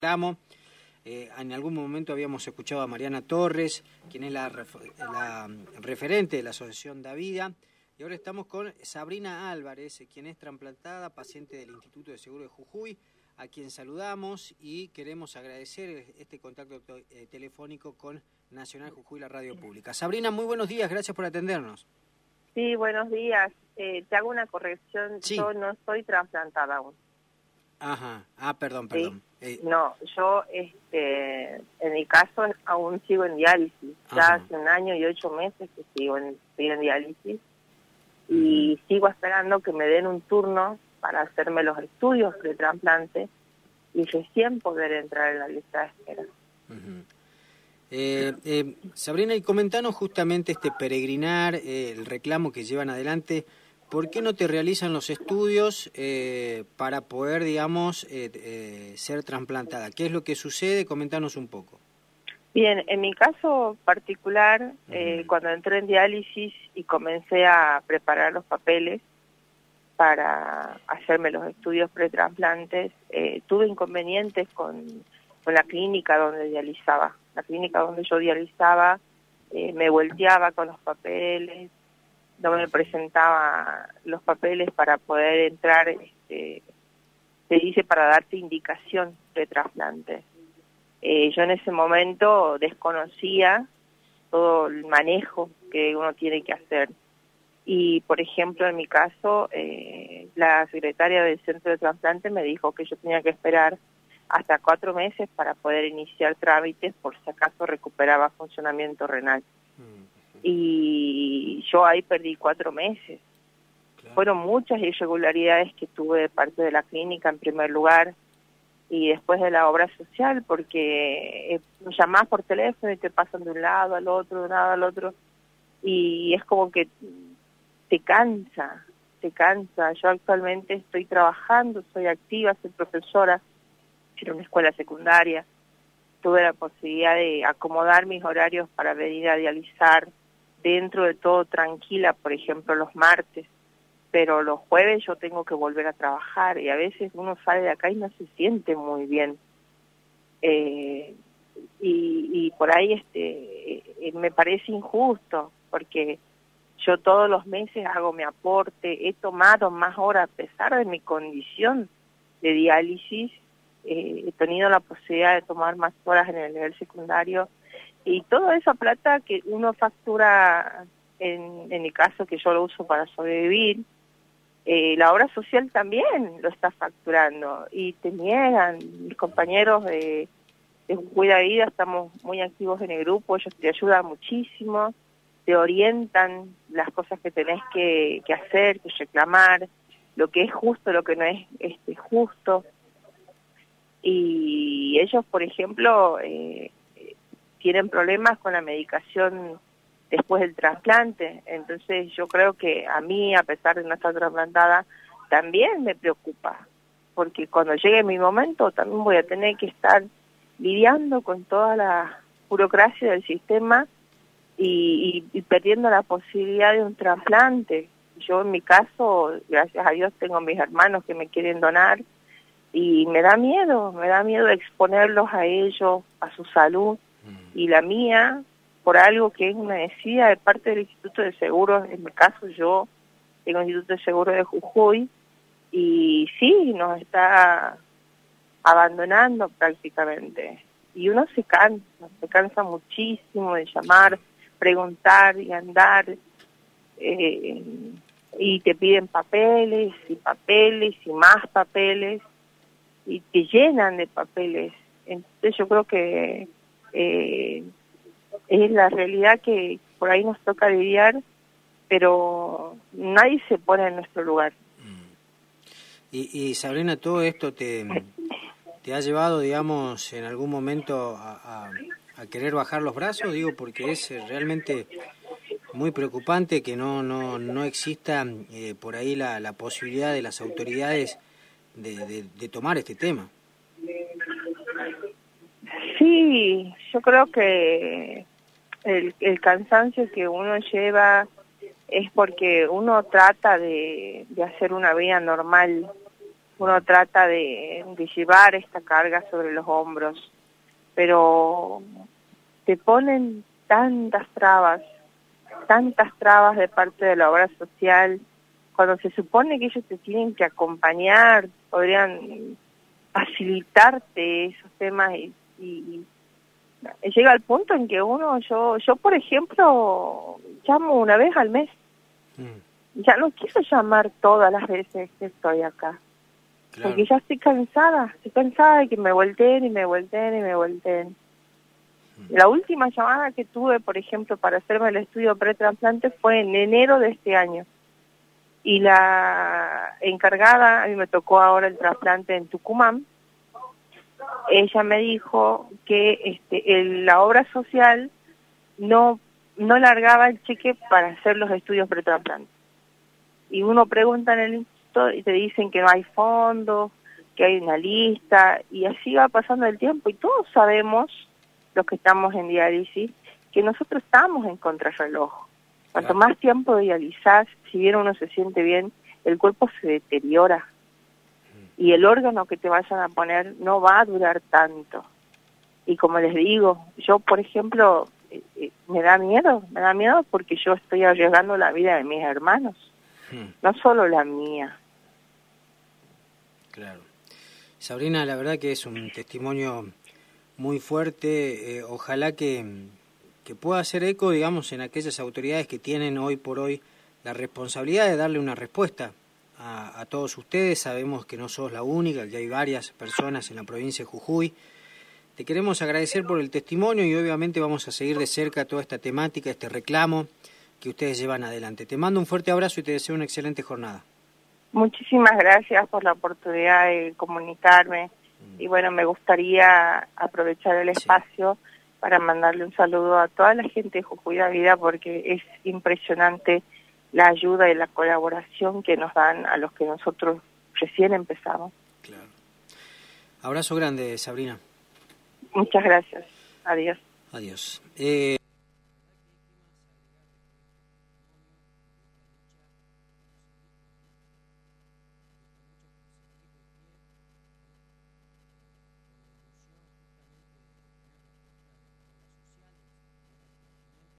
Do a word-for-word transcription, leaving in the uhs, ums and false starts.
Eh, en algún momento habíamos escuchado a Mariana Torres, quien es la, ref la referente de la Asociación Davida, y ahora estamos con Sabrina Álvarez, quien es trasplantada, paciente del Instituto de Seguro de Jujuy, a quien saludamos y queremos agradecer este contacto eh, telefónico con Nacional Jujuy, la radio pública. Sabrina, muy buenos días, gracias por atendernos. Sí, buenos días. Eh, te hago una corrección, Sí. Yo no estoy trasplantada aún. Ajá, ah, perdón, perdón. ¿Sí? Eh, No, yo, este, en mi caso, aún sigo en diálisis. Ya Ajá. hace un año y ocho meses que sigo en, estoy en diálisis. Y uh-huh. sigo esperando que me den un turno para hacerme los estudios de trasplante y recién poder entrar en la lista de espera. Uh-huh. eh, eh, Sabrina, y comentanos justamente este peregrinar, eh, el reclamo que llevan adelante. ¿Por qué no te realizan los estudios eh, para poder, digamos, eh, eh, ser trasplantada? ¿Qué es lo que sucede? Comentanos un poco. Bien, en mi caso particular, uh-huh. eh, cuando entré en diálisis y comencé a preparar los papeles para hacerme los estudios pretrasplantes, eh, tuve inconvenientes con, con la clínica donde dializaba. La clínica donde yo dializaba eh, me volteaba con los papeles, no me presentaba los papeles para poder entrar, este, se dice para darte indicación de trasplante. Eh, yo en ese momento desconocía todo el manejo que uno tiene que hacer. Y, por ejemplo, en mi caso, eh, la secretaria del centro de trasplante me dijo que yo tenía que esperar hasta cuatro meses para poder iniciar trámites por si acaso recuperaba funcionamiento renal. Y yo ahí perdí cuatro meses. Claro. Fueron muchas irregularidades que tuve de parte de la clínica en primer lugar y después de la obra social, porque eh, llamás por teléfono y te pasan de un lado al otro, de un lado al otro, y es como que te cansa, te cansa. Yo actualmente estoy trabajando, soy activa, soy profesora en una escuela secundaria. Tuve la posibilidad de acomodar mis horarios para venir a dializar dentro de todo tranquila, por ejemplo, los martes, pero los jueves yo tengo que volver a trabajar y a veces uno sale de acá y no se siente muy bien. Eh, y, y por ahí este eh, me parece injusto, porque yo todos los meses hago mi aporte, he tomado más horas a pesar de mi condición de diálisis, eh, he tenido la posibilidad de tomar más horas en el nivel secundario, y toda esa plata que uno factura, en, en mi caso que yo lo uso para sobrevivir, eh, la obra social también lo está facturando y te niegan. Mis compañeros de, de Jujuy de Vida estamos muy activos en el grupo, ellos te ayudan muchísimo, te orientan las cosas que tenés que, que hacer, que reclamar, lo que es justo, lo que no es este, justo. Y ellos, por ejemplo, eh, tienen problemas con la medicación después del trasplante. Entonces yo creo que a mí, a pesar de no estar trasplantada, también me preocupa, porque cuando llegue mi momento también voy a tener que estar lidiando con toda la burocracia del sistema y, y, y perdiendo la posibilidad de un trasplante. Yo en mi caso, gracias a Dios, tengo mis hermanos que me quieren donar y me da miedo, me da miedo exponerlos a ellos, a su salud, y la mía, por algo que es una necesidad de parte del Instituto de Seguros. En mi caso yo tengo el Instituto de Seguros de Jujuy y sí, nos está abandonando prácticamente. Y uno se cansa, se cansa muchísimo de llamar, preguntar y andar, eh, y te piden papeles y papeles y más papeles y te llenan de papeles. Entonces yo creo que Eh, es la realidad que por ahí nos toca lidiar, pero nadie se pone en nuestro lugar. Y, y Sabrina, todo esto te, te ha llevado, digamos, en algún momento a, a, a querer bajar los brazos, digo, porque es realmente muy preocupante que no no no exista eh, por ahí la, la posibilidad de las autoridades de, de, de tomar este tema. Sí, yo creo que el, el cansancio que uno lleva es porque uno trata de, de hacer una vida normal, uno trata de, de llevar esta carga sobre los hombros, pero te ponen tantas trabas, tantas trabas de parte de la obra social, cuando se supone que ellos te tienen que acompañar, podrían facilitarte esos temas y, y, y llega al punto en que uno, yo, yo por ejemplo, llamo una vez al mes. Mm. Ya no quiero llamar todas las veces que estoy acá. Claro. Porque ya estoy cansada, estoy cansada de que me volteen y me volteen y me volteen. Mm. La última llamada que tuve, por ejemplo, para hacerme el estudio pretrasplante fue en enero de este año. Y la encargada, a mí me tocó ahora el trasplante en Tucumán, ella me dijo que este, el, la obra social no, no largaba el cheque para hacer los estudios pretransplantes. Y uno pregunta en el instituto y te dicen que no hay fondos, que hay una lista, y así va pasando el tiempo. Y todos sabemos, los que estamos en diálisis, que nosotros estamos en contrarreloj. Cuanto más tiempo dializás, si bien uno se siente bien, el cuerpo se deteriora. Y el órgano que te vayan a poner no va a durar tanto. Y como les digo, yo, por ejemplo, eh, eh, me da miedo, me da miedo porque yo estoy arriesgando la vida de mis hermanos, hmm. no solo la mía. Claro. Sabrina, la verdad que es un testimonio muy fuerte. Eh, ojalá que... que pueda hacer eco, digamos, en aquellas autoridades que tienen hoy por hoy la responsabilidad de darle una respuesta a, a todos ustedes. Sabemos que no sos la única, que hay varias personas en la provincia de Jujuy. Te queremos agradecer por el testimonio y obviamente vamos a seguir de cerca toda esta temática, este reclamo que ustedes llevan adelante. Te mando un fuerte abrazo y te deseo una excelente jornada. Muchísimas gracias por la oportunidad de comunicarme. Mm. Y bueno, me gustaría aprovechar el espacio sí. para mandarle un saludo a toda la gente de Jujuy da Vida, porque es impresionante la ayuda y la colaboración que nos dan a los que nosotros recién empezamos. Claro. Abrazo grande, Sabrina. Muchas gracias. Adiós. Adiós. Eh...